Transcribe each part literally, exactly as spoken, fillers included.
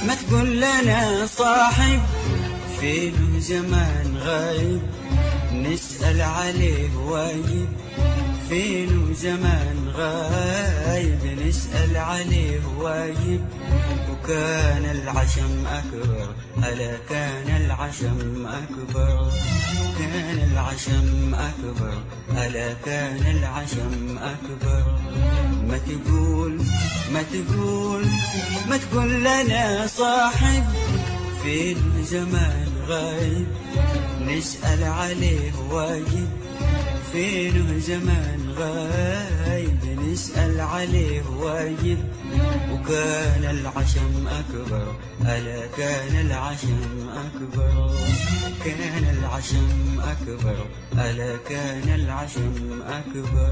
ما تقول لنا صاحب فين زمان غايب، نسأل عليه وايب. فين زمان غايب نسأل عليه وايب. وكان العشم أكبر، ألا كان العشم أكبر. كان العشم أكبر، ألا كان العشم أكبر. ما تقول ما تقول ما تقول لنا صاحب فين زمان غايب، نسأل عليه واجب. فين زمان غايب نسأل عليه واجب. وكان العشم أكبر، ألا كان العشم أكبر. كان العشم أكبر، ألا كان العشم أكبر.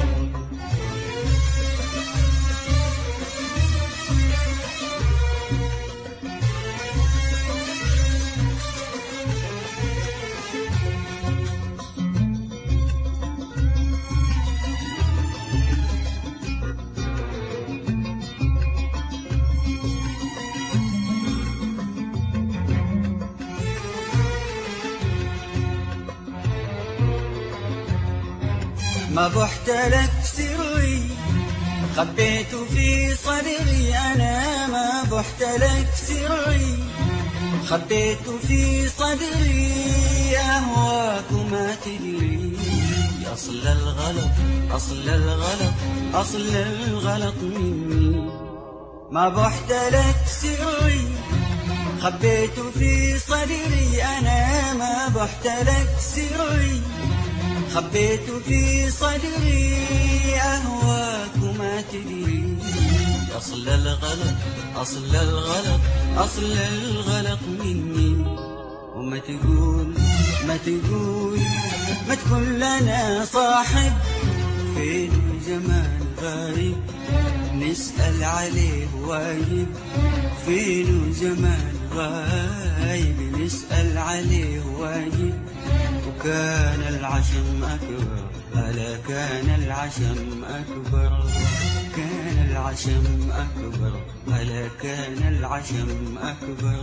ما بحت لك سري خبيته في صدري، أنا ما بحت لك سري خبيته في صدري. أهواك وما تدري أصل الغلط، أصل الغلط، أصل الغلط مني. ما بحت لك سري خبيته في صدري، أنا ما بحت لك سري خبيت في صدري. أهواك وما تدري أصل الغلط، أصل الغلط، أصل الغلط مني. وما تقول ما تقول ما تقول لنا صاحب فين زمان غايب، نسأل عليه واجب. فين زمان غايب نسأل عليه واجب. وكان العشم أكبر، ألا كان العشم أكبر. كان العشم أكبر، ألا كان العشم أكبر.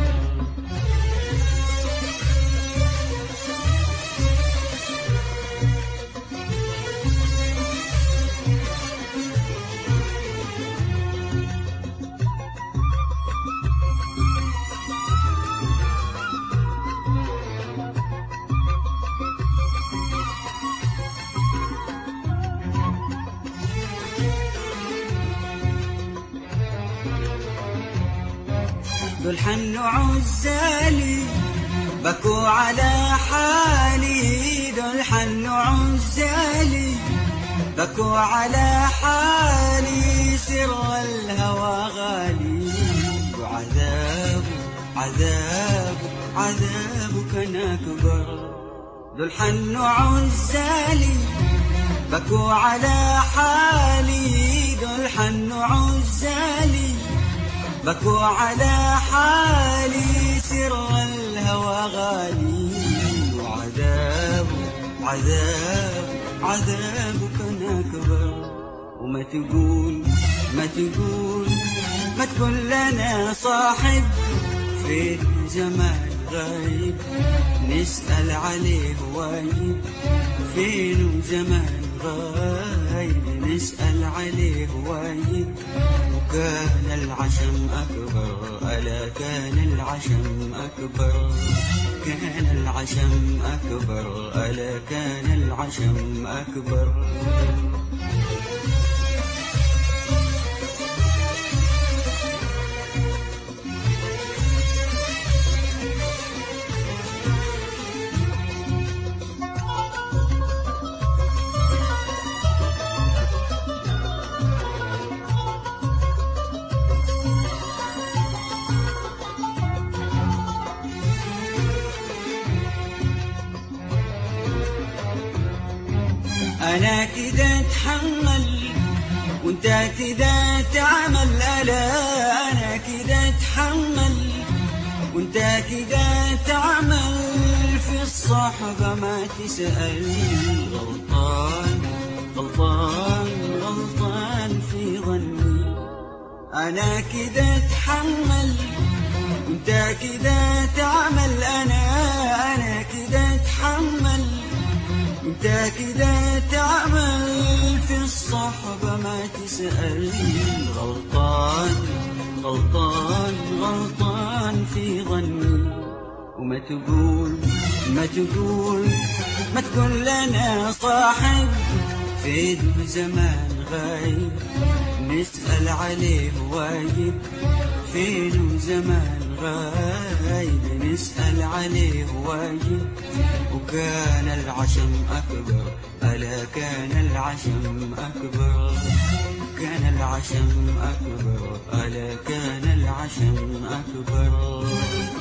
دول حنوا عزالي بكوا على حالي. دول حنوا عزالي بكوا على حالي. سر الهوى غالي وعذاب عذاب عذاب كان أكبر. دول حنوا عزالي بكوا على حالي. دول حنوا عزالي بكوا على حالي. سر الهوى غالي وعذاب عذاب عذاب كان أكبر. وما تقول ما تقول ما تقول لنا صاحب فين زمان غايب، نسأل عليه واجب. فين زمان غايب نسأل عليه واجب. وكان العشم أكبر، ألا كان العشم أكبر. كان العشم أكبر، ألا كان العشم أكبر. أنا كده أتحمل وأنت كده تعمل. ألا أنا كده أتحمل وأنت كده تعمل. في الصحبة ما تسأل، غلطان غلطان غلطان في ظني. أنا كده أتحمل كده تعمل، أنا أنا كده اتحمل، انت كده تعمل. في الصحبة ما تسأل، غلطان غلطان غلطان في ظني. وما تقول ما تقول ما تقول لنا صاحب فين زمان غايب، نسأل عليه واجب. فين زمان غايب نسأل عليه واجب. وكان العشم أكبر، ألا كان العشم أكبر، كان العشم أكبر، ألا كان العشم أكبر.